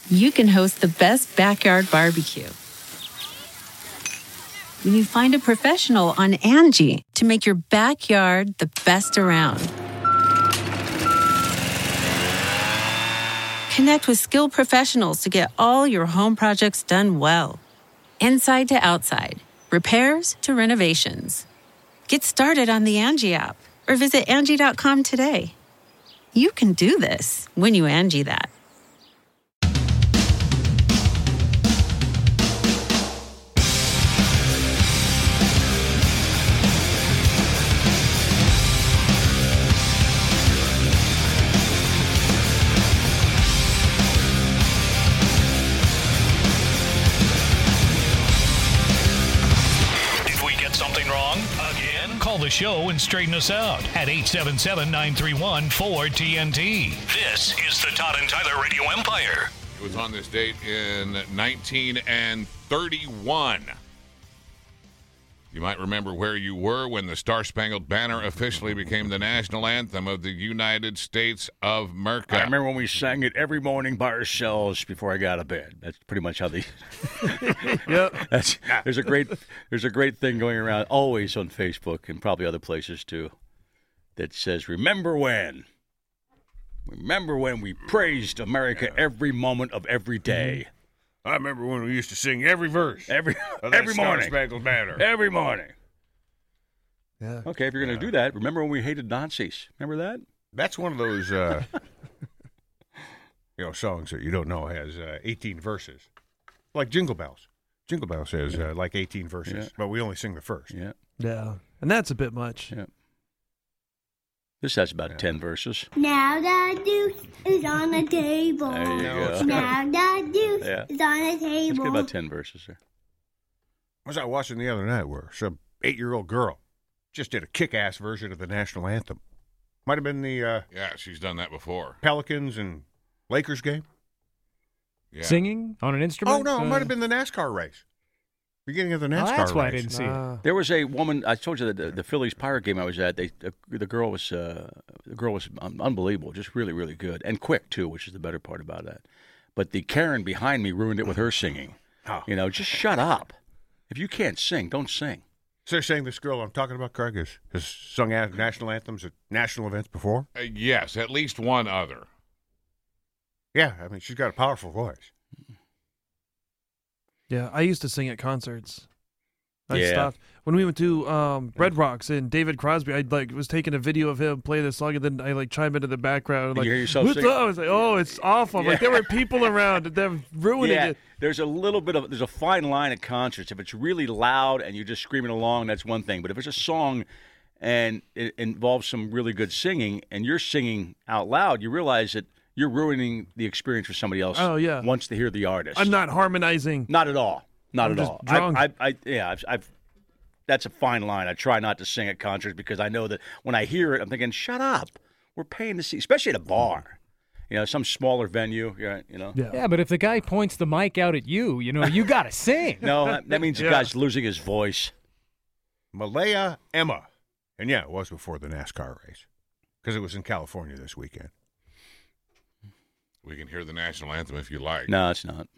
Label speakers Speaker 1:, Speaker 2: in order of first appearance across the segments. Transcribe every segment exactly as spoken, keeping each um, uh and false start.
Speaker 1: you can host the best backyard barbecue. When you find a professional on Angie to make your backyard the best around. Connect with skilled professionals to get all your home projects done well. Inside to outside, repairs to renovations. Get started on the Angie app or visit Angie dot com today. You can do this when you Angie that.
Speaker 2: Call the show and straighten us out at eight seven seven, nine three one, four T N T. This is the Todd and Tyler Radio Empire.
Speaker 3: It was on this date in nineteen thirty-one. You might remember where you were when the Star-Spangled Banner officially became the national anthem of the United States of America.
Speaker 4: I remember when we sang it every morning by ourselves before I got out of bed. That's pretty much how the.
Speaker 5: Yep.
Speaker 4: That's, there's a great there's a great thing going around always on Facebook and probably other places too, that says, "Remember when? Remember when we praised America
Speaker 6: yeah.
Speaker 4: every moment of every day." Mm-hmm.
Speaker 6: I remember when we used to sing every verse.
Speaker 4: Every
Speaker 6: of that
Speaker 4: every morning.
Speaker 6: Star-Spangled Banner.
Speaker 4: Every morning.
Speaker 5: Yeah.
Speaker 4: Okay, if you're going to
Speaker 6: Yeah.
Speaker 4: do that, remember when we hated Nazis? Remember that?
Speaker 6: That's one of those, uh, you know, songs that you don't know has uh, eighteen verses, like Jingle Bells. Jingle Bells has uh, like eighteen verses,
Speaker 4: Yeah.
Speaker 6: but we only sing the first.
Speaker 4: Yeah.
Speaker 5: Yeah. And that's a bit much.
Speaker 4: Yeah. This has about
Speaker 6: Yeah.
Speaker 4: ten verses.
Speaker 7: Now the deuce is on the table.
Speaker 4: There you go.
Speaker 7: Now the deuce
Speaker 4: Yeah.
Speaker 7: is on the
Speaker 4: Let's
Speaker 7: table.
Speaker 4: get about ten verses there.
Speaker 6: What was I watching the other night where some eight-year-old girl just did a kick-ass version of the national anthem? Might have been the uh,
Speaker 3: Yeah, she's done that before.
Speaker 6: Pelicans and Lakers game.
Speaker 3: Yeah.
Speaker 8: Singing on an instrument?
Speaker 6: Oh, no, it
Speaker 8: Uh,
Speaker 6: might have been the NASCAR race. Beginning of the NASCAR
Speaker 8: Oh, that's why I
Speaker 6: race.
Speaker 8: didn't see it.
Speaker 5: Uh,
Speaker 4: There was a woman. I told you that the, the Phillies Pirate game I was at. They the, the girl was uh, the girl was un- unbelievable, just really really good and quick too, which is the better part about that. But the Karen behind me ruined it with her singing.
Speaker 6: Oh.
Speaker 4: You know, just shut up. If you can't sing, don't sing.
Speaker 6: So you're saying this girl I'm talking about, Craig, has, has sung a- national anthems at national events before?
Speaker 3: Uh, yes, at least one other.
Speaker 6: Yeah, I mean, she's got a powerful voice.
Speaker 5: yeah, I used to sing at concerts. I
Speaker 4: Yeah.
Speaker 5: stopped when we went to um, Red Rocks and David Crosby. I like was taking a video of him play this song, and then I like chime into the background. Like,
Speaker 4: You hear yourself
Speaker 5: what's
Speaker 4: sing?
Speaker 5: up? I was like, oh, it's awful. I'm Like there were people around, and they're ruining
Speaker 4: yeah,
Speaker 5: it.
Speaker 4: there's a little bit of there's a fine line at concerts. If it's really loud and you're just screaming along, that's one thing. But if it's a song and it involves some really good singing, and you're singing out loud, you realize that you're ruining the experience for somebody else.
Speaker 5: Oh, yeah.
Speaker 4: Wants to hear the artist.
Speaker 5: I'm not harmonizing.
Speaker 4: Not at all. Not
Speaker 5: I'm
Speaker 4: at
Speaker 5: just
Speaker 4: all.
Speaker 5: drunk.
Speaker 4: I, I, I, yeah, I've, I've. That's a fine line. I try not to sing at concerts because I know that when I hear it, I'm thinking, "Shut up! We're paying to see," especially at a bar. You know, some smaller venue. Yeah, you know.
Speaker 5: Yeah.
Speaker 8: Yeah, but if the guy points the mic out at you, you know, you got to sing.
Speaker 4: No, that, that means
Speaker 5: Yeah.
Speaker 4: the guy's losing his voice.
Speaker 6: Malaya Emma. And yeah, it was before the NASCAR race because it was in California this weekend.
Speaker 3: We can hear the national anthem if you like.
Speaker 4: No, it's not.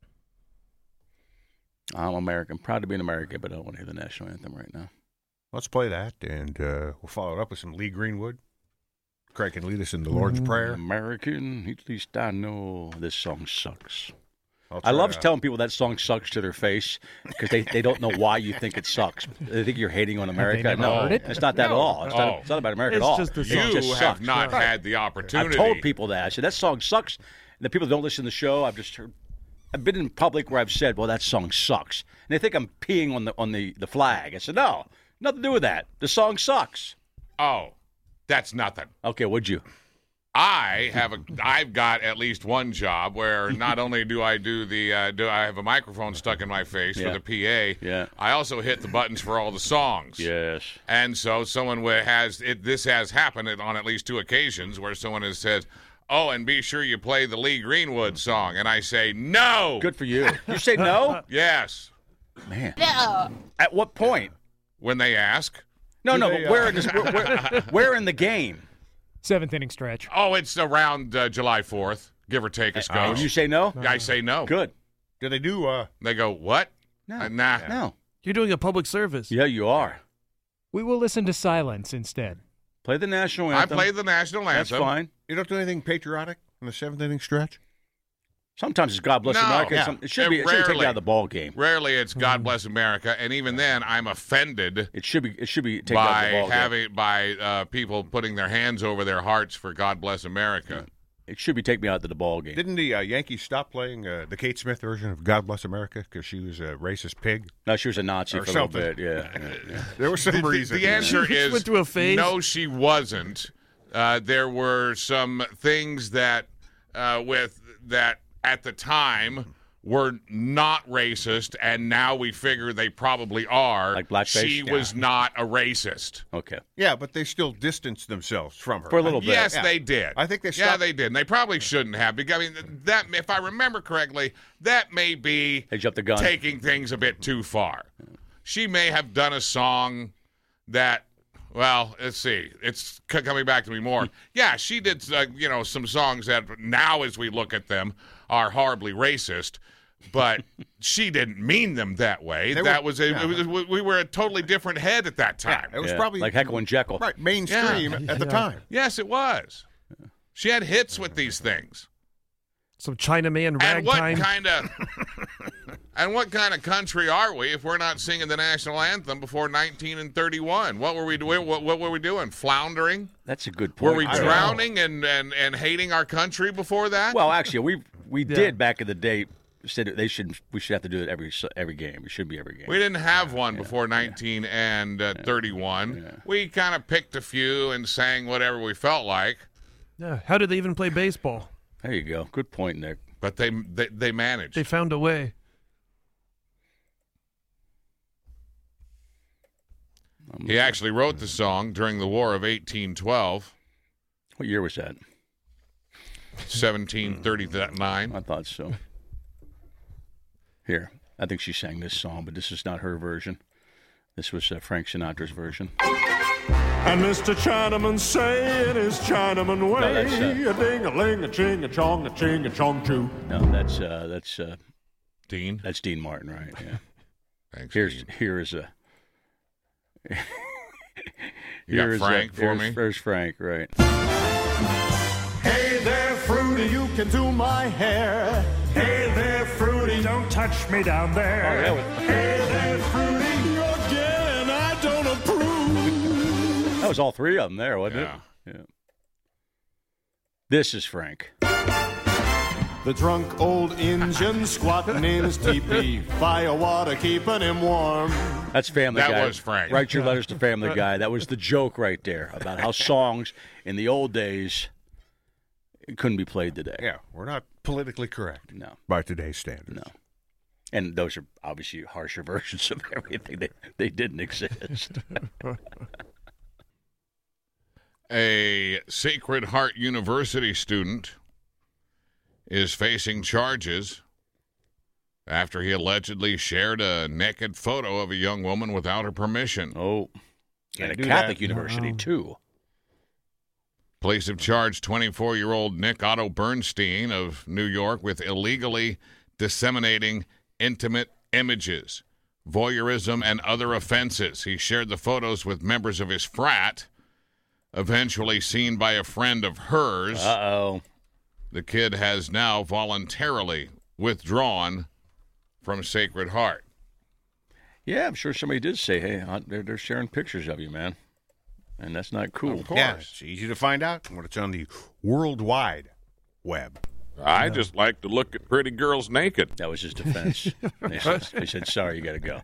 Speaker 4: I'm American. Proud to be an American, but I don't want to hear the national anthem right now.
Speaker 6: Let's play that, and uh, we'll follow it up with some Lee Greenwood. Craig can lead us in the Lord's Prayer.
Speaker 4: American, at least I know this song sucks.
Speaker 6: I'll
Speaker 4: I
Speaker 6: try
Speaker 4: love
Speaker 6: to-
Speaker 4: telling people that song sucks to their face because they, they don't know why you think it sucks. They think you're hating on America.
Speaker 8: never
Speaker 4: no,
Speaker 8: heard it?
Speaker 4: it's not that at all. It's,
Speaker 3: Oh.
Speaker 4: not, it's not about America
Speaker 5: It's
Speaker 4: at all.
Speaker 5: just the
Speaker 4: It
Speaker 5: song.
Speaker 3: You
Speaker 4: just
Speaker 3: have
Speaker 4: sucks.
Speaker 3: not
Speaker 4: Right.
Speaker 3: had the opportunity.
Speaker 4: I've told people that. I said, that song sucks. And the people that don't listen to the show, I've just heard. I've been in public where I've said, well, that song sucks. And they think I'm peeing on the on the, the flag. I said, no, nothing to do with that. The song sucks.
Speaker 3: Oh, that's nothing.
Speaker 4: Okay, would you?
Speaker 3: I have a. I've got at least one job where not only do I do the. Uh, do I have a microphone stuck in my face
Speaker 4: Yeah.
Speaker 3: for the P A?
Speaker 4: Yeah.
Speaker 3: I also hit the buttons for all the songs.
Speaker 4: Yes.
Speaker 3: And so someone wi- has it. This has happened on at least two occasions where someone has said, "Oh, and be sure you play the Lee Greenwood song," and I say, "No."
Speaker 4: Good for you. You say no?
Speaker 3: Yes.
Speaker 4: Man. At what point?
Speaker 3: When they ask.
Speaker 4: No,
Speaker 6: Do
Speaker 4: no,
Speaker 6: they,
Speaker 4: but where
Speaker 6: uh,
Speaker 4: in this, where, where, where in the game?
Speaker 8: Seventh inning stretch.
Speaker 3: Oh, it's around uh, July fourth. give or take a
Speaker 4: Oh,
Speaker 3: scotch.
Speaker 4: you say no?
Speaker 3: I say no.
Speaker 4: Good.
Speaker 6: Do they do? Uh,
Speaker 3: They go, what?
Speaker 4: No.
Speaker 3: Uh, nah.
Speaker 4: No.
Speaker 5: You're doing a public service.
Speaker 4: Yeah, you are.
Speaker 8: We will listen to silence instead.
Speaker 4: Play the national
Speaker 3: I
Speaker 4: anthem.
Speaker 3: play the national
Speaker 4: That's
Speaker 3: anthem.
Speaker 4: fine.
Speaker 6: you don't do anything patriotic in the seventh inning stretch?
Speaker 4: Sometimes it's God Bless
Speaker 3: No.
Speaker 4: America.
Speaker 6: Yeah.
Speaker 4: Some- It should
Speaker 3: Uh,
Speaker 4: be. It should take
Speaker 3: rarely.
Speaker 4: you out of the ball game.
Speaker 3: Rarely it's God Bless America, and even then, I'm offended
Speaker 4: It should be. It should be taken out of
Speaker 3: by
Speaker 4: the ball game.
Speaker 3: having by uh, people putting their hands over their hearts for God Bless America.
Speaker 4: It should be take me out of the ball game.
Speaker 6: Didn't the uh, Yankees stop playing uh, the Kate Smith version of God Bless America because she was a racist pig?
Speaker 4: No, she was a Nazi
Speaker 6: Or
Speaker 4: for
Speaker 6: something.
Speaker 4: a little bit. Yeah. yeah, yeah.
Speaker 6: There was some
Speaker 3: The,
Speaker 6: reason.
Speaker 3: the answer
Speaker 5: She
Speaker 3: is
Speaker 5: went through a phase.
Speaker 3: no, she wasn't. Uh, there were some things that uh, with that at the time were not racist, and now we figure they probably are.
Speaker 4: Like blackface?
Speaker 3: She was not a racist.
Speaker 4: Okay.
Speaker 6: Yeah, but they still distanced themselves from her.
Speaker 4: For a little bit.
Speaker 3: Yes,
Speaker 6: Yeah.
Speaker 3: they did.
Speaker 6: I think they
Speaker 3: Yeah,
Speaker 6: stopped-
Speaker 3: they did. And they probably shouldn't have. Because, I mean, that if I remember correctly, that may be
Speaker 4: They jumped the gun.
Speaker 3: taking things a bit too far. She may have done a song that, well, let's see, it's c- coming back to me more. Yeah, she did, uh, you know, some songs that now, as we look at them, are horribly racist. But she didn't mean them that way.
Speaker 6: They
Speaker 3: that
Speaker 6: were-
Speaker 3: was, a,
Speaker 6: yeah.
Speaker 3: it was we were a totally different head at that
Speaker 6: Yeah,
Speaker 3: time.
Speaker 6: it was
Speaker 4: Yeah,
Speaker 6: probably
Speaker 4: like Heckle and Jekyll.
Speaker 6: right mainstream
Speaker 3: Yeah.
Speaker 6: at the time.
Speaker 3: Yes, it was. She had hits with these things.
Speaker 5: Some Chinaman
Speaker 3: And what
Speaker 5: ragtime.
Speaker 3: kind of and what kind of country are we if we're not singing the national anthem before nineteen and thirty-one? What were we doing? What, what were we doing? Floundering?
Speaker 4: That's a good point.
Speaker 3: Were we
Speaker 6: I don't
Speaker 3: drowning and, and, and hating our country before that?
Speaker 4: Well, actually, we we
Speaker 5: Yeah.
Speaker 4: did back in the day. Said they should. We should have to do it every every game. It should be every game.
Speaker 3: we didn't have one before nineteen and uh, thirty-one. We kind of picked a few and sang whatever we felt like,
Speaker 5: Yeah. How did they even play baseball?
Speaker 4: There you go. Good point, Nick.
Speaker 3: but they they, they managed.
Speaker 5: They found a way.
Speaker 3: He actually wrote the song during the War of eighteen twelve,
Speaker 4: What year was that?
Speaker 3: seventeen thirty-nine.
Speaker 4: I thought so. Here, I think she sang this song, but this is not her version. This was uh, Frank Sinatra's version.
Speaker 9: And Mister Chinaman saying his Chinaman way.
Speaker 4: that's, uh,
Speaker 9: a ding a ling a ching a chong a ching a chong choo.
Speaker 4: No, that's uh, that's uh,
Speaker 3: Dean,
Speaker 4: that's Dean Martin, right? Yeah.
Speaker 3: thanks.
Speaker 4: Here's
Speaker 3: Dean.
Speaker 4: here is a.
Speaker 3: You got
Speaker 4: here is
Speaker 3: Frank
Speaker 4: a,
Speaker 3: for
Speaker 4: here's,
Speaker 3: me?
Speaker 4: There's Frank, right?
Speaker 9: Hey there, Fruity, you can do my hair. Hey there, Fruity, don't touch me down there.
Speaker 4: Oh, yeah, with-
Speaker 9: Hey there, Fruity, again, I don't approve.
Speaker 4: That was all three of them there, wasn't
Speaker 3: Yeah.
Speaker 4: it? Yeah. This is Frank.
Speaker 9: The drunk old Injun squatting in his teepee. Fire water keeping him warm.
Speaker 4: That's Family
Speaker 3: That
Speaker 4: Guy.
Speaker 3: was Frank.
Speaker 4: Write your letters to Family Guy. That was the joke right there about how songs in the old days couldn't be played today.
Speaker 6: Yeah, we're not politically correct
Speaker 4: No,
Speaker 6: by today's standards.
Speaker 4: no. And those are obviously harsher versions of everything. They, they didn't exist.
Speaker 3: A Sacred Heart University student is facing charges after he allegedly shared a naked photo of a young woman without her permission.
Speaker 4: Oh, and a
Speaker 6: do
Speaker 4: Catholic
Speaker 6: that.
Speaker 4: university,
Speaker 5: Wow.
Speaker 4: too.
Speaker 3: Police have charged twenty-four-year-old Nick Otto Bernstein of New York with illegally disseminating intimate images, voyeurism, and other offenses. He shared the photos with members of his frat, eventually seen by a friend of hers.
Speaker 4: Uh-oh.
Speaker 3: The kid has now voluntarily withdrawn from Sacred Heart.
Speaker 4: Yeah, I'm sure somebody did say, hey, uh, they're, they're sharing pictures of you, man. And that's not cool.
Speaker 3: Of course.
Speaker 6: Yeah, it's easy to find out when it's on the World Wide Web.
Speaker 3: I just like to look at pretty girls naked.
Speaker 4: That was his defense. they, said, they said, sorry, you got to go.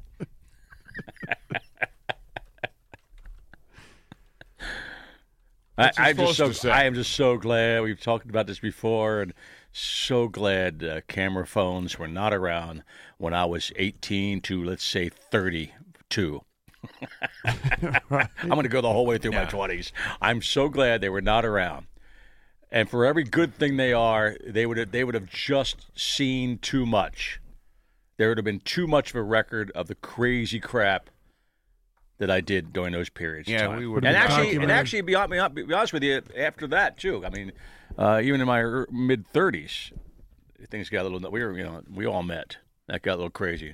Speaker 4: I,
Speaker 3: What's he
Speaker 4: I'm just so
Speaker 3: supposed to say?
Speaker 4: I am just so glad we've talked about this before, and so glad uh, camera phones were not around when I was eighteen to let's say thirty-two. I'm going to go the whole way through my twenties. I'm so glad they were not around. And for every good thing they are, they would have, they would have just seen too much. There would have been too much of a record of the crazy crap that I did during those periods.
Speaker 6: Yeah,
Speaker 4: of time.
Speaker 6: we would-
Speaker 4: And actually, and
Speaker 5: Documented.
Speaker 4: actually, be, hon- be be honest with you, after that too. I mean, uh, even in my mid thirties, things got a little. We were, you know, we all met. That got a little crazy.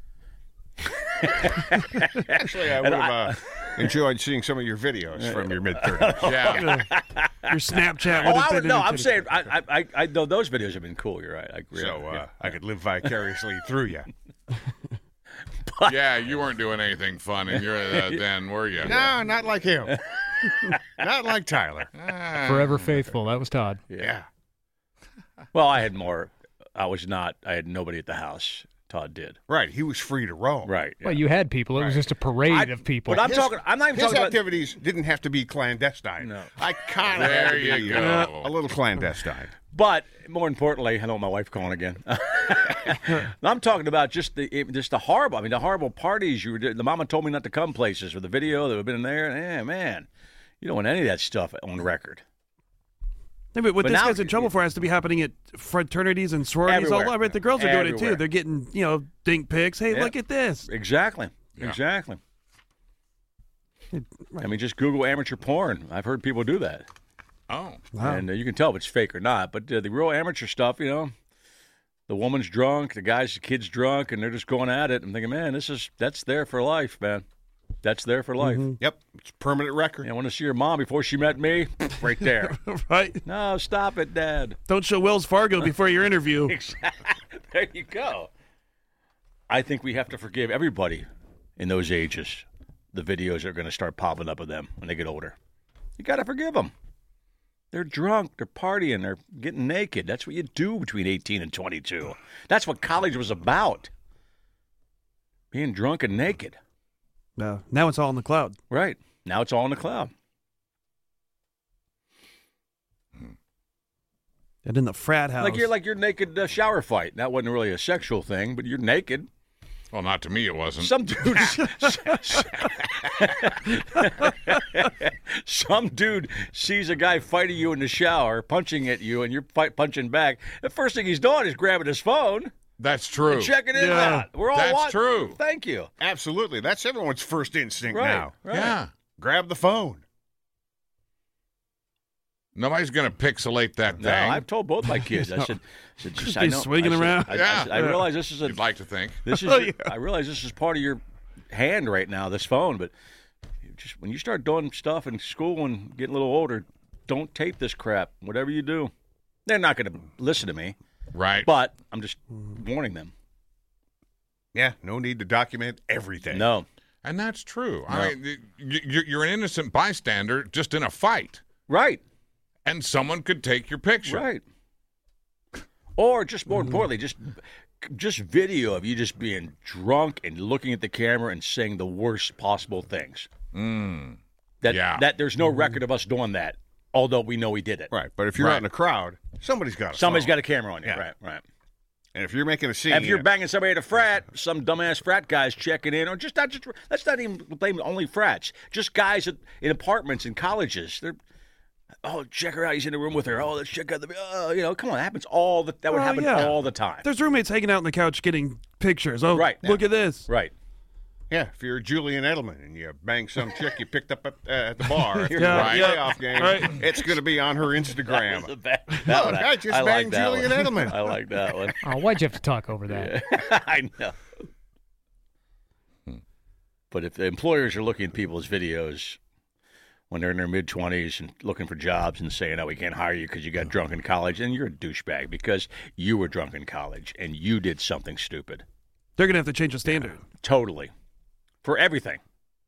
Speaker 6: Actually, I would have uh, enjoyed seeing some of your videos from your mid thirties.
Speaker 3: Yeah.
Speaker 5: Your Snapchat
Speaker 4: Oh,
Speaker 5: would have
Speaker 4: I
Speaker 5: been
Speaker 4: would, no, I'm
Speaker 5: entertaining.
Speaker 4: saying, I, I, I, I, though those videos have been cool. You're right. I agree.
Speaker 6: So uh,
Speaker 4: Yeah.
Speaker 6: I could live vicariously through you.
Speaker 3: Yeah, you weren't doing anything fun in your uh, then, were you?
Speaker 6: No, not like him. Not like Tyler.
Speaker 3: Ah.
Speaker 8: Forever faithful. That was Todd.
Speaker 6: Yeah.
Speaker 4: Well, I had more. I was not. I had nobody at the house. Todd did.
Speaker 6: Right. He was free to roam.
Speaker 4: Right.
Speaker 8: Well, you had people. It was just a parade
Speaker 4: I-
Speaker 8: of people.
Speaker 4: But I'm
Speaker 6: His-
Speaker 4: talking. I'm not even
Speaker 6: His
Speaker 4: talking about.
Speaker 6: activities didn't have to be clandestine.
Speaker 4: No.
Speaker 6: I kind of
Speaker 3: There
Speaker 6: had to
Speaker 3: you
Speaker 6: be
Speaker 3: go.
Speaker 6: uh, a little clandestine.
Speaker 4: But more importantly, I know my wife calling again. I'm talking about just the just the horrible. I mean, the horrible parties you were. doing. The mama told me not to come places with the video that have been in there. Yeah, man, you don't want any of that stuff on record.
Speaker 5: Yeah, but what
Speaker 4: But
Speaker 5: this
Speaker 4: now-
Speaker 5: guy's in trouble for has to be happening at fraternities and sororities all
Speaker 4: Everywhere.
Speaker 5: over. The girls are doing it
Speaker 4: Everywhere.
Speaker 5: too. They're getting, you know, dink pics. Hey,
Speaker 4: Yeah.
Speaker 5: look at this.
Speaker 4: Exactly.
Speaker 3: Yeah.
Speaker 4: Exactly. I mean, just Google amateur porn. I've heard people do that.
Speaker 3: Oh.
Speaker 4: And uh, you can tell if it's fake or not. But uh, the real amateur stuff, you know, the woman's drunk, the guy's, the kid's drunk, and they're just going at it. I'm thinking, man, this is that's there for life, man. That's there for life.
Speaker 6: Yep. It's permanent record.
Speaker 4: You want to see your mom before she met me? Right there.
Speaker 5: Right?
Speaker 4: No, stop it, Dad.
Speaker 5: Don't show Wells Fargo before your interview.
Speaker 4: There you go. I think we have to forgive everybody in those ages. The videos are going to start popping up of them when they get older. You got to forgive them. They're drunk. They're partying. They're getting naked. That's what you do between eighteen and twenty-two. That's what college was about. Being drunk and naked.
Speaker 5: No, now it's all in the cloud.
Speaker 4: Right. Now it's all in the cloud.
Speaker 5: And in the frat house.
Speaker 4: Like you're like your naked uh, shower fight. That wasn't really a sexual thing, but you're naked.
Speaker 3: Well, not to me, it wasn't.
Speaker 4: Some dude, some dude sees a guy fighting you in the shower, punching at you, and you're fight, punching back. The first thing he's doing is grabbing his phone
Speaker 3: That's true.
Speaker 4: and checking it
Speaker 5: Yeah.
Speaker 4: out. We're all
Speaker 3: That's
Speaker 4: watching.
Speaker 3: true.
Speaker 4: Thank you.
Speaker 6: Absolutely. That's everyone's first instinct
Speaker 4: Right.
Speaker 6: now.
Speaker 4: Right.
Speaker 3: Yeah.
Speaker 6: Grab the phone.
Speaker 3: Nobody's going to pixelate that
Speaker 4: No,
Speaker 3: thing.
Speaker 4: I've told both my kids. I said, I said just,
Speaker 5: Just
Speaker 4: I
Speaker 5: be
Speaker 4: know.
Speaker 5: swinging
Speaker 4: I said-
Speaker 5: around.
Speaker 4: I, I,
Speaker 3: Yeah.
Speaker 4: said, I realize this is a
Speaker 3: You'd like to think.
Speaker 4: This is.
Speaker 5: Oh, yeah.
Speaker 4: I realize this is part of your hand right now, this phone. But you just when you start doing stuff in school and getting a little older, don't tape this crap. Whatever you do, they're not going to listen to me.
Speaker 3: Right.
Speaker 4: But I'm just warning them.
Speaker 6: Yeah. No need to document everything.
Speaker 4: No,
Speaker 3: And that's true.
Speaker 4: No.
Speaker 3: I mean, you- you- you're an innocent bystander just in a fight,
Speaker 4: right,
Speaker 3: and someone could take your picture.
Speaker 4: right. Or just more importantly, just just video of you just being drunk and looking at the camera and saying the worst possible things.
Speaker 3: Mm.
Speaker 4: That
Speaker 3: Yeah.
Speaker 4: that there's no record of us doing that, although we know we did it.
Speaker 6: Right. But if you're
Speaker 3: Right.
Speaker 6: out in a crowd, somebody's got a
Speaker 4: Somebody's
Speaker 6: phone.
Speaker 4: got a camera on you.
Speaker 6: Yeah.
Speaker 4: Right, right.
Speaker 6: And if you're making a scene,
Speaker 4: And if you're
Speaker 6: yeah,
Speaker 4: banging somebody at a frat, some dumbass frat guys checking in, or just not just let's not even blame only frats, just guys at, in apartments in colleges. They're oh, check her out. He's in the room with her. Oh, let's check out the. Oh, you know, come on, that happens all the. That would
Speaker 5: Oh,
Speaker 4: happen
Speaker 5: yeah.
Speaker 4: all the time.
Speaker 5: There's roommates hanging out on the couch getting pictures. Oh,
Speaker 4: Right.
Speaker 5: look at this.
Speaker 4: Right.
Speaker 6: yeah, if you're Julian Edelman and you bang some chick you picked up at, uh, at the bar after
Speaker 5: Yeah,
Speaker 6: the
Speaker 5: yeah.
Speaker 6: playoff game,
Speaker 5: Right.
Speaker 6: it's going to be on her Instagram.
Speaker 4: That, that, that
Speaker 6: Look,
Speaker 4: one,
Speaker 6: I just
Speaker 4: I like
Speaker 6: banged
Speaker 4: that
Speaker 6: Julian
Speaker 4: one.
Speaker 6: Edelman.
Speaker 4: I like that one.
Speaker 8: Oh, why'd you have to talk over that?
Speaker 4: I know. But if the employers are looking at people's videos when they're in their mid twenties and looking for jobs and saying, "Oh, we can't hire you because you got drunk in college," then you're a douchebag because you were drunk in college and you did something stupid.
Speaker 5: They're going to have to change the standard.
Speaker 4: Totally. For everything.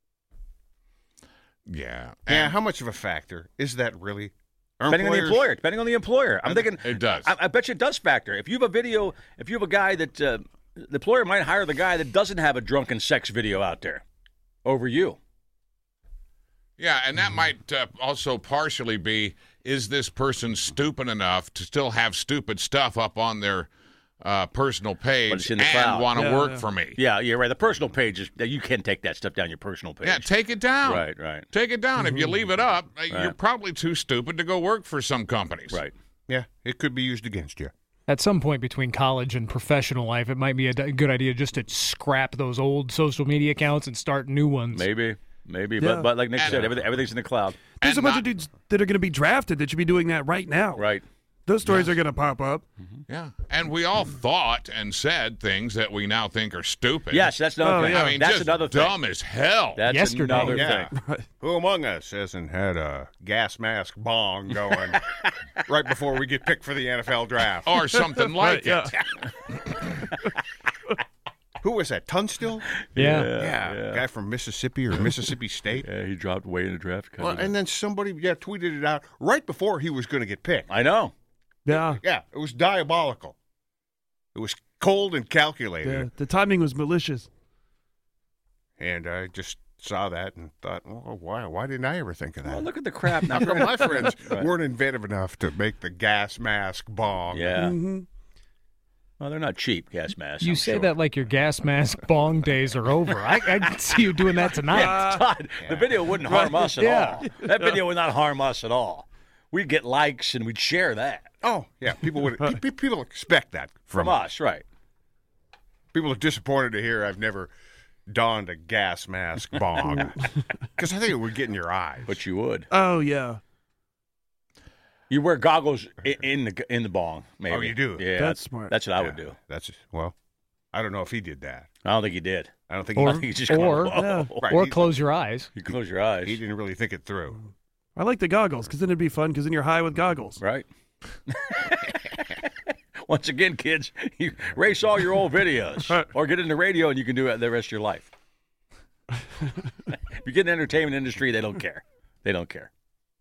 Speaker 3: Yeah.
Speaker 6: Yeah,
Speaker 3: And
Speaker 6: how much of a factor is that really? Are
Speaker 4: Depending on the
Speaker 6: employers-
Speaker 4: employer. Depending on the employer. I'm thinking
Speaker 3: it does.
Speaker 4: I, I bet you it does factor. If you have a video, if you have a guy that uh, the employer might hire the guy that doesn't have a drunken sex video out there over you.
Speaker 3: Yeah, and that might uh, also partially be, is this person stupid enough to still have stupid stuff up on their uh, personal
Speaker 4: But
Speaker 3: page
Speaker 4: it's in the
Speaker 3: and
Speaker 4: cloud.
Speaker 3: want to
Speaker 5: Yeah,
Speaker 3: work
Speaker 5: yeah.
Speaker 3: for me?
Speaker 4: Yeah, you're right. The personal page is you can take that stuff down your personal page.
Speaker 3: Yeah, take it down.
Speaker 4: Right, right.
Speaker 3: Take it down. If you leave it up, uh, you're
Speaker 4: Right.
Speaker 3: probably too stupid to go work for some companies.
Speaker 4: Right.
Speaker 6: Yeah, it could be used against you.
Speaker 8: At some point between college and professional life, it might be a d- good idea just to scrap those old social media accounts and start new ones.
Speaker 4: Maybe, maybe.
Speaker 5: Yeah.
Speaker 4: But, but like Nick
Speaker 3: And,
Speaker 4: said,
Speaker 3: uh,
Speaker 4: everything, everything's in the cloud.
Speaker 5: There's
Speaker 3: And
Speaker 5: a bunch
Speaker 3: not-
Speaker 5: of dudes that are going to be drafted that should be doing that right now.
Speaker 4: Right.
Speaker 5: Those stories are going to pop up.
Speaker 3: Yeah. And we all thought and said things that we now think are stupid.
Speaker 4: Yes, that's another
Speaker 5: Oh,
Speaker 4: thing.
Speaker 5: yeah.
Speaker 3: I mean,
Speaker 4: that's
Speaker 3: just
Speaker 4: another thing.
Speaker 3: dumb as hell.
Speaker 4: That's
Speaker 8: Yesterday.
Speaker 4: another
Speaker 6: Yeah.
Speaker 4: thing.
Speaker 6: Who among us hasn't had a gas mask bong going right before we get picked for the N F L draft?
Speaker 3: or something like
Speaker 5: Right,
Speaker 3: it.
Speaker 6: Who was that? Tunstall?
Speaker 8: Yeah.
Speaker 6: Yeah,
Speaker 4: yeah.
Speaker 6: guy from Mississippi or Mississippi State.
Speaker 4: Yeah, he dropped way in the draft.
Speaker 6: Well, and then somebody yeah tweeted it out right before he was going to get picked.
Speaker 4: I know.
Speaker 5: Yeah.
Speaker 6: Yeah, it was diabolical. It was cold and
Speaker 5: The,
Speaker 6: calculated.
Speaker 5: the timing was malicious.
Speaker 6: And I just saw that and thought, well, why why didn't I ever think of that?
Speaker 4: Well, look at the crap now.
Speaker 6: How come my friends
Speaker 4: Right.
Speaker 6: weren't inventive enough to make the gas mask bong?
Speaker 4: Yeah.
Speaker 5: Mm-hmm.
Speaker 4: Well, they're not cheap, gas masks.
Speaker 8: You
Speaker 4: I'm
Speaker 8: say
Speaker 4: sure.
Speaker 8: that like your gas mask bong days are over. I, I can see you doing that tonight.
Speaker 4: Yeah, Todd, the video wouldn't harm us at
Speaker 8: Yeah.
Speaker 4: all. That video would not harm us at all. We'd get likes and we'd share that
Speaker 6: Oh, yeah. People would pe- pe- people expect that from,
Speaker 4: from us, right?
Speaker 6: People are disappointed to hear I've never donned a gas mask bong because I think it would get in your eyes.
Speaker 4: But you would.
Speaker 5: Oh, yeah.
Speaker 4: You wear goggles in, in the in the bong, maybe.
Speaker 6: Oh, you do?
Speaker 4: Yeah,
Speaker 5: That's smart.
Speaker 4: That's what I
Speaker 6: Yeah,
Speaker 4: would do.
Speaker 6: That's well, I don't know if he did that.
Speaker 4: I don't think he did.
Speaker 6: I don't think
Speaker 8: Or-
Speaker 6: he,
Speaker 4: I think he just
Speaker 8: or-
Speaker 4: kinda,
Speaker 5: Yeah.
Speaker 4: whoa.
Speaker 6: Right,
Speaker 8: Or
Speaker 6: he-
Speaker 8: close your eyes.
Speaker 4: You close your eyes,
Speaker 6: he didn't really think it through.
Speaker 5: I like the goggles because then it'd be fun because then you're high with goggles.
Speaker 4: right? Once again, kids, you erase all your old videos or get into radio and you can do it the rest of your life. If you get in the entertainment industry, they don't care. They don't care.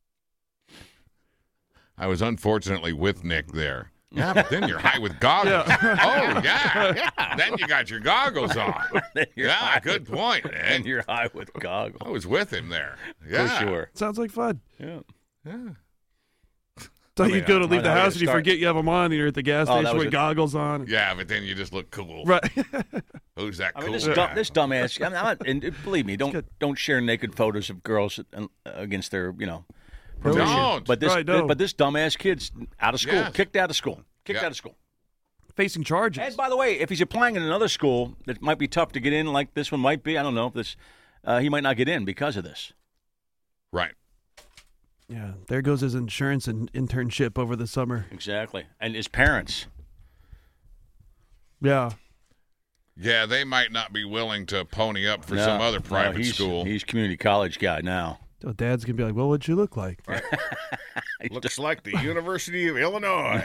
Speaker 3: I was unfortunately with Nick there. Yeah, but then you're high with goggles. Oh, yeah, yeah. Then you got your goggles on.
Speaker 4: Then you're
Speaker 3: Yeah,
Speaker 4: high
Speaker 3: good
Speaker 4: with-
Speaker 3: point,
Speaker 4: And
Speaker 3: man.
Speaker 4: you're high with goggles.
Speaker 3: I was with him there. Yeah.
Speaker 4: For sure.
Speaker 5: Sounds like fun.
Speaker 4: Yeah.
Speaker 3: Yeah.
Speaker 5: So
Speaker 6: mean,
Speaker 5: you'd go to
Speaker 4: I
Speaker 5: leave the
Speaker 4: know,
Speaker 5: house
Speaker 4: yeah,
Speaker 5: and you
Speaker 4: start-
Speaker 5: forget you have them on and you're at the gas
Speaker 4: Oh, that
Speaker 5: station
Speaker 4: was
Speaker 5: with
Speaker 4: it.
Speaker 5: goggles on.
Speaker 3: Yeah, but then you just look cool.
Speaker 5: Right.
Speaker 3: Who's that
Speaker 4: I
Speaker 3: cool
Speaker 4: mean, this,
Speaker 3: guy?
Speaker 4: dumb, this dumbass. I mean, I'm not, and believe me, don't
Speaker 5: good.
Speaker 4: don't share naked photos of girls uh, against their, you know, permission.
Speaker 3: Don't.
Speaker 4: But this,
Speaker 5: Right, no.
Speaker 4: but this dumbass kid's out of school,
Speaker 3: Yes.
Speaker 4: kicked out of school, kicked
Speaker 3: Yeah.
Speaker 4: out of school.
Speaker 5: Facing charges.
Speaker 4: And by the way, if he's applying in another school that might be tough to get in, like this one might be, I don't know if this, uh, he might not get in because of this.
Speaker 3: Right.
Speaker 5: Yeah. There goes his insurance and internship over the summer.
Speaker 4: Exactly, and his parents.
Speaker 5: Yeah.
Speaker 3: Yeah, they might not be willing to pony up for
Speaker 4: No,
Speaker 3: some other
Speaker 4: no,
Speaker 3: private
Speaker 4: he's,
Speaker 3: school.
Speaker 4: He's community college guy now.
Speaker 5: So dad's going to be like, well, what'd you look like?
Speaker 6: Looks like the University of Illinois.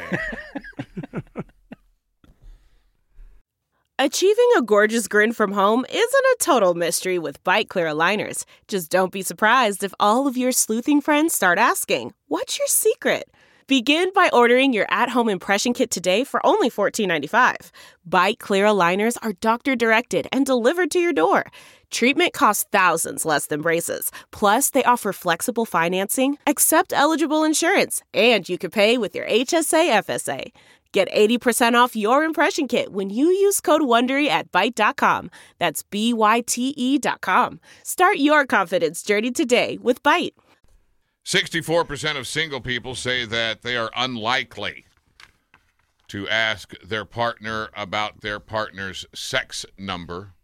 Speaker 10: Achieving a gorgeous grin from home isn't a total mystery with Bite Clear aligners. Just don't be surprised if all of your sleuthing friends start asking, "What's your secret?" Begin by ordering your at-home impression kit today for only fourteen ninety-five. Bite Clear aligners are doctor-directed and delivered to your door. Treatment costs thousands less than braces. Plus, they offer flexible financing, accept eligible insurance, and you can pay with your H S A F S A. Get eighty percent off your impression kit when you use code WONDERY at Byte dot com. That's B Y T E dot com. Start your confidence journey today with Byte.
Speaker 3: sixty-four percent of single people say that they are unlikely to ask their partner about their partner's sex number,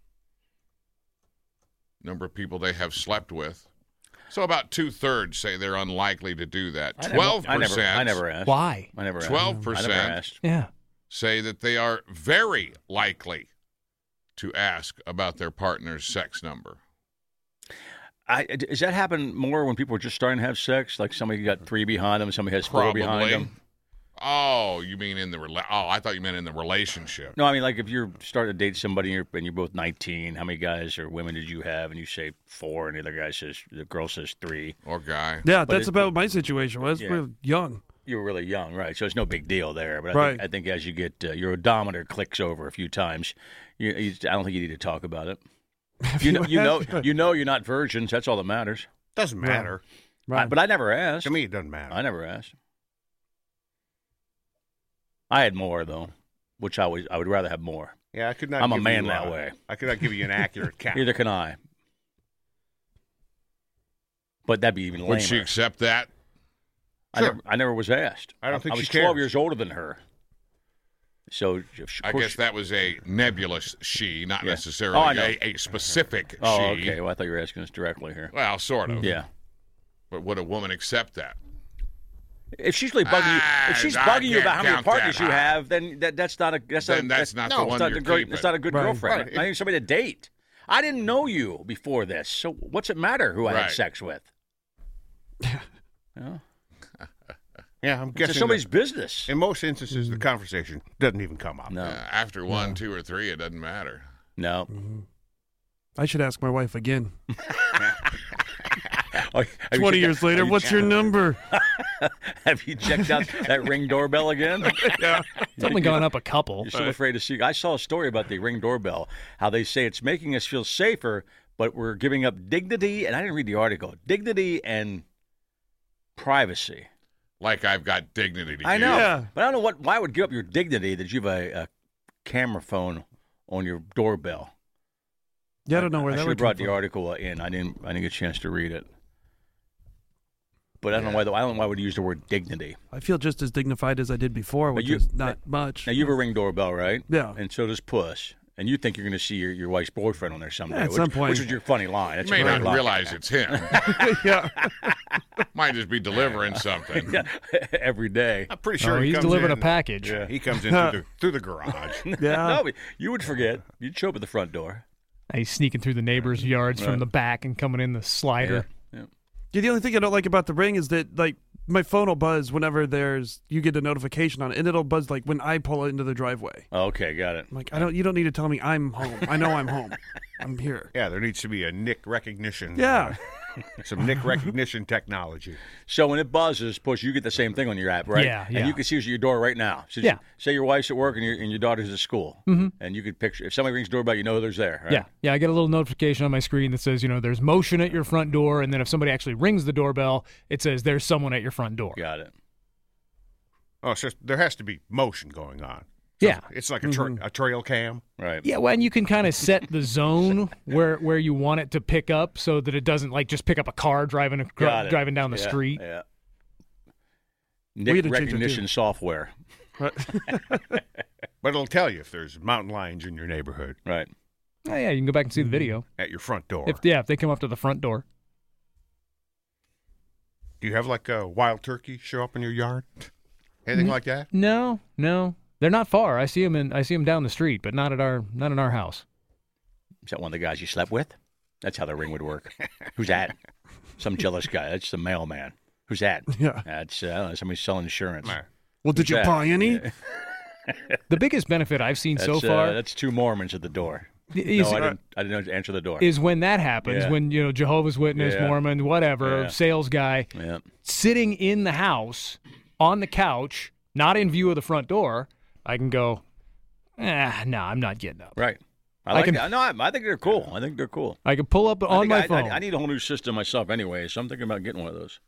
Speaker 3: number of people they have slept with. So about two-thirds say they're unlikely to do that.
Speaker 4: I never-
Speaker 3: twelve
Speaker 4: I
Speaker 3: percent,
Speaker 4: never, I never asked.
Speaker 8: Why?
Speaker 4: I never asked.
Speaker 3: twelve
Speaker 4: I never
Speaker 3: percent
Speaker 4: asked.
Speaker 8: Yeah.
Speaker 3: say that they are very likely to ask about their partner's sex number.
Speaker 4: I, does that happen more when people are just starting to have sex? Like somebody got three behind them, somebody has four behind
Speaker 3: Probably.
Speaker 4: them?
Speaker 3: Oh, you mean in the rela- oh? I thought you meant in the relationship.
Speaker 4: No, I mean, like if you're starting to date somebody and you're, and you're both nineteen, how many guys or women did you have? And you say four, and the other guy says, the girl says three.
Speaker 3: Or guy.
Speaker 5: Yeah,
Speaker 4: But
Speaker 5: that's
Speaker 4: it-
Speaker 5: about what my situation was.
Speaker 4: Yeah.
Speaker 5: We're young.
Speaker 4: You were really young, right? So it's no big deal there. But I,
Speaker 5: Right.
Speaker 4: think, I think as you get, uh, your odometer clicks over a few times, you, you, I don't think you need to talk about it. You know, you know, you know, you're not virgins. That's all that matters.
Speaker 6: Doesn't matter.
Speaker 5: Right.
Speaker 4: I- but I never asked.
Speaker 6: To me, it doesn't matter.
Speaker 4: I never asked. I had more though, which I was. I would rather have more.
Speaker 6: Yeah, I could not.
Speaker 4: I'm a
Speaker 6: give
Speaker 4: man
Speaker 6: you,
Speaker 4: that
Speaker 6: uh,
Speaker 4: way.
Speaker 6: I could not give you an accurate count.
Speaker 4: Neither can I. But that'd be even lamer.
Speaker 3: Would she accept that?
Speaker 4: I,
Speaker 6: Sure.
Speaker 4: never, I never was asked.
Speaker 6: I don't think
Speaker 4: I
Speaker 6: she
Speaker 4: was twelve
Speaker 6: cares.
Speaker 4: years older than her. So of
Speaker 3: I
Speaker 4: course-
Speaker 3: guess that was a nebulous she, not
Speaker 4: Yeah.
Speaker 3: necessarily
Speaker 4: Oh, I know.
Speaker 3: a, a specific
Speaker 4: Oh,
Speaker 3: she.
Speaker 4: okay. Well, I thought you were asking us directly here.
Speaker 3: Well, sort of.
Speaker 4: Yeah.
Speaker 3: But would a woman accept that?
Speaker 4: If she's really bugging you,
Speaker 3: Ah,
Speaker 4: if she's
Speaker 3: I
Speaker 4: bugging you
Speaker 3: can't
Speaker 4: about how many
Speaker 3: count
Speaker 4: partners
Speaker 3: that
Speaker 4: you
Speaker 3: high.
Speaker 4: have, then that, that's not a that's
Speaker 3: Then
Speaker 4: not,
Speaker 3: that's not the
Speaker 4: no,
Speaker 3: one
Speaker 4: it's not
Speaker 3: you're
Speaker 4: a great,
Speaker 3: keeping.
Speaker 4: It's not a good
Speaker 5: Right.
Speaker 4: girlfriend.
Speaker 3: Right.
Speaker 4: Not even somebody to date. I didn't know you before this, so what's it matter who I had
Speaker 3: Right.
Speaker 4: sex with? You know?
Speaker 6: Yeah, I'm
Speaker 4: It's
Speaker 6: guessing.
Speaker 4: somebody's
Speaker 6: that
Speaker 4: business.
Speaker 6: in most instances, the conversation doesn't even come up.
Speaker 4: No,
Speaker 3: Uh, after one, two, or three, it doesn't matter.
Speaker 4: no.
Speaker 5: I should ask my wife again.
Speaker 4: Oh, have you
Speaker 5: Twenty
Speaker 4: checked
Speaker 5: years
Speaker 4: out-
Speaker 5: later,
Speaker 4: have you-
Speaker 5: what's your number?
Speaker 4: Have you checked out that Ring doorbell again?
Speaker 5: Yeah.
Speaker 8: It's only gone up a couple.
Speaker 4: You're still afraid to see. I saw a story about the Ring doorbell, how they say it's making us feel safer, but we're giving up dignity, and I didn't read the article, dignity and privacy.
Speaker 3: Like I've got dignity to
Speaker 4: I
Speaker 3: you.
Speaker 4: know,
Speaker 5: Yeah.
Speaker 4: but I don't know what. Why would give up your dignity that you have a, a camera phone on your doorbell?
Speaker 5: Yeah, I don't know where
Speaker 4: I
Speaker 5: that
Speaker 4: should have
Speaker 5: would
Speaker 4: brought
Speaker 5: come
Speaker 4: the
Speaker 5: from.
Speaker 4: article in. I didn't. I didn't get a chance to read it. But I don't know why. The, I don't know why I would use the word dignity.
Speaker 5: I feel just as dignified as I did before, which
Speaker 4: you-
Speaker 5: is not much.
Speaker 4: Now you have a Ring doorbell, right?
Speaker 5: Yeah.
Speaker 4: And so does Puss. And you think you're going to see your, your wife's boyfriend on there someday?
Speaker 5: Yeah, at
Speaker 4: which,
Speaker 5: some point.
Speaker 4: which is your funny line. That's
Speaker 3: You may
Speaker 4: a great
Speaker 3: not
Speaker 4: line.
Speaker 3: realize it's him.
Speaker 5: Yeah.
Speaker 3: Might just be delivering something.
Speaker 4: Yeah, every day.
Speaker 6: I'm pretty sure
Speaker 8: Oh,
Speaker 6: he
Speaker 8: he's
Speaker 6: comes
Speaker 8: delivering
Speaker 6: in,
Speaker 8: a package.
Speaker 6: Yeah, he comes in through the, through the garage.
Speaker 5: Yeah.
Speaker 4: No, but you would forget. You'd show up at the front door.
Speaker 8: He's sneaking through the neighbors' yards
Speaker 4: Right.
Speaker 8: from the back and coming in the slider.
Speaker 4: Yeah.
Speaker 5: Yeah, the only thing I don't like about the Ring is that, like, my phone will buzz whenever there's you get a notification on it, and it'll buzz like when I pull into the driveway.
Speaker 4: Okay, got it.
Speaker 5: I'm like, I don't. You don't need to tell me I'm home. I know I'm home. I'm here.
Speaker 6: Yeah, there needs to be a Nick recognition.
Speaker 5: Yeah.
Speaker 6: uh, some Nick recognition technology.
Speaker 4: So when it buzzes, Puss, you get the same thing on your app, right?
Speaker 8: Yeah,
Speaker 4: And
Speaker 8: yeah.
Speaker 4: you can see who's at your door right now. So
Speaker 8: Yeah.
Speaker 4: Say your wife's at work and your, and your daughter's at school. Mm-hmm. And you could picture, if somebody rings the doorbell, you know who's there, right?
Speaker 8: Yeah, yeah. I get a little notification on my screen that says, you know, there's motion at your front door, and then if somebody actually rings the doorbell, it says there's someone at your front door.
Speaker 4: Got it.
Speaker 6: Oh, so there has to be motion going on.
Speaker 8: Yeah.
Speaker 6: It's like a, tra- a trail cam.
Speaker 4: Right.
Speaker 8: Yeah, well, and you can kind of set the zone where where you want it to pick up so that it doesn't like just pick up a car driving a,
Speaker 4: Got it.
Speaker 8: driving down the
Speaker 4: Yeah,
Speaker 8: street.
Speaker 4: Yeah.
Speaker 5: We
Speaker 4: Nick
Speaker 5: had to change it,
Speaker 4: recognition
Speaker 5: too.
Speaker 4: software.
Speaker 5: Right.
Speaker 6: But it'll tell you if there's mountain lions in your neighborhood
Speaker 4: Right.
Speaker 8: Oh, yeah, you can go back and see the video.
Speaker 6: at your front door.
Speaker 8: If yeah, if they come up to the front door.
Speaker 6: Do you have like a wild turkey show up in your yard? Anything like that?
Speaker 8: No, no, they're not far. I see them in I see them down the street, but not at our not in our house.
Speaker 4: Is that one of the guys you slept with? That's how the ring would work. Who's that? Some jealous guy. That's the mailman. Who's that?
Speaker 5: Yeah.
Speaker 4: That's, uh, I don't know, somebody selling insurance.
Speaker 5: Well, did
Speaker 4: Who's
Speaker 5: you
Speaker 4: that?
Speaker 5: buy any?
Speaker 8: The biggest benefit I've seen
Speaker 4: That's,
Speaker 8: so far
Speaker 4: uh, that's two Mormons at the door.
Speaker 8: is,
Speaker 4: no, I didn't, I didn't answer the door.
Speaker 8: is when that happens,
Speaker 4: Yeah.
Speaker 8: when you know Jehovah's Witness,
Speaker 4: Yeah.
Speaker 8: Mormon, whatever,
Speaker 4: Yeah.
Speaker 8: sales guy,
Speaker 4: yeah.
Speaker 8: sitting in the house on the couch, not in view of the front door. I can go, ah, no, I'm not getting up.
Speaker 4: Right. I
Speaker 8: I
Speaker 4: like
Speaker 8: can-
Speaker 4: that. No, I, I think they're cool. I think they're cool.
Speaker 8: I can pull up
Speaker 4: I
Speaker 8: on
Speaker 4: think
Speaker 8: my
Speaker 4: I,
Speaker 8: phone.
Speaker 4: I, I need a whole new system myself anyway, so I'm thinking about getting one of those.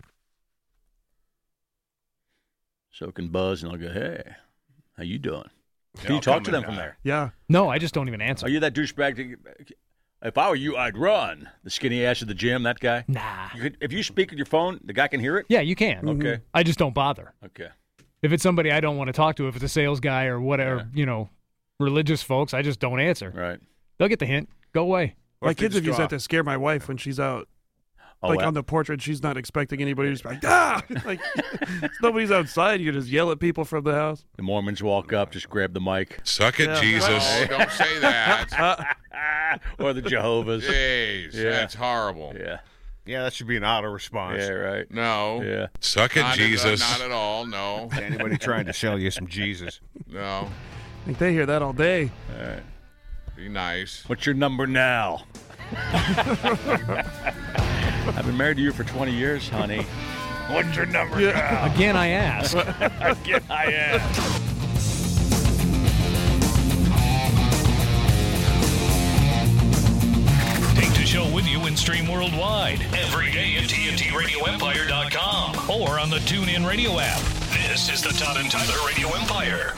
Speaker 4: So it can buzz and I'll go, hey, how you doing? Can
Speaker 6: I'll
Speaker 4: you talk
Speaker 6: come
Speaker 4: to them
Speaker 6: and,
Speaker 4: from
Speaker 6: uh,
Speaker 4: there?
Speaker 5: Yeah.
Speaker 8: no, I just don't even answer.
Speaker 4: Are you that douchebag? To, if I were you, I'd run. The skinny ass at the gym, that guy?
Speaker 8: Nah.
Speaker 4: You could, if you speak with your phone, the guy can hear it?
Speaker 8: Yeah, you can.
Speaker 4: Okay.
Speaker 8: I just don't bother.
Speaker 4: Okay.
Speaker 8: If it's somebody I don't want to talk to, if it's a sales guy or whatever, you know, religious folks, I just don't answer.
Speaker 4: Right.
Speaker 8: They'll get the hint. Go away.
Speaker 6: What
Speaker 5: My
Speaker 6: if they
Speaker 5: kids have
Speaker 6: just
Speaker 5: used
Speaker 6: go
Speaker 5: that to scare my wife when she's out,
Speaker 4: Oh,
Speaker 5: like
Speaker 4: well,
Speaker 5: on the porch, and she's not expecting anybody. Just like, ah! Like, nobody's outside. You just yell at people from the house.
Speaker 4: the Mormons walk up, just grab the mic.
Speaker 3: Suck it,
Speaker 5: Yeah.
Speaker 3: Jesus. Oh, don't say that.
Speaker 4: Or the Jehovah's.
Speaker 3: Jeez,
Speaker 4: Yeah.
Speaker 3: that's horrible.
Speaker 4: Yeah.
Speaker 6: Yeah, that should be an auto response.
Speaker 4: Yeah, right.
Speaker 3: No.
Speaker 4: Yeah.
Speaker 3: Suck it,
Speaker 2: Not at-
Speaker 3: Jesus.
Speaker 2: not at all. No.
Speaker 6: Anybody trying to sell you some Jesus?
Speaker 3: No.
Speaker 5: I think they hear that all day.
Speaker 4: All right.
Speaker 3: Be nice.
Speaker 4: What's your number now? I've been married to you for twenty years, honey. What's your number now?
Speaker 8: Again, I ask.
Speaker 4: Again, I am.
Speaker 2: Take the show with you and stream worldwide every day at T N T radio empire dot com or on the TuneIn Radio app. This is the Todd and Tyler Radio Empire.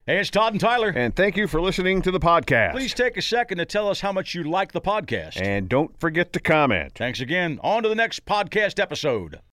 Speaker 4: Hey, it's Todd and Tyler.
Speaker 6: And thank you for listening to the podcast.
Speaker 4: Please take a second to tell us how much you like the podcast.
Speaker 6: And don't forget to comment.
Speaker 4: Thanks again. On to the next podcast episode.